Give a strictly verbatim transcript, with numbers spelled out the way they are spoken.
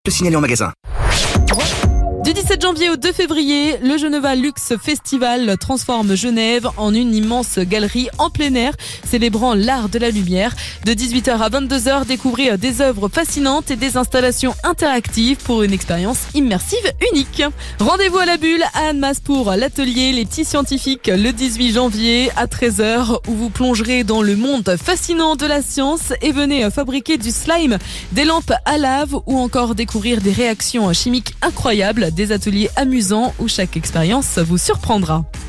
Le signaler en magasin. Du dix-sept janvier au deux février, le Geneva Luxe Festival transforme Genève en une immense galerie en plein air, célébrant l'art de la lumière. De dix-huit heures à vingt-deux heures, découvrez des œuvres fascinantes et des installations interactives pour une expérience immersive unique. Rendez-vous à la Bulle à Annemasse pour l'atelier Les Petits Scientifiques le dix-huit janvier à treize heures, où vous plongerez dans le monde fascinant de la science et venez fabriquer du slime, des lampes à lave ou encore découvrir des réactions chimiques incroyables. Des ateliers amusants où chaque expérience vous surprendra.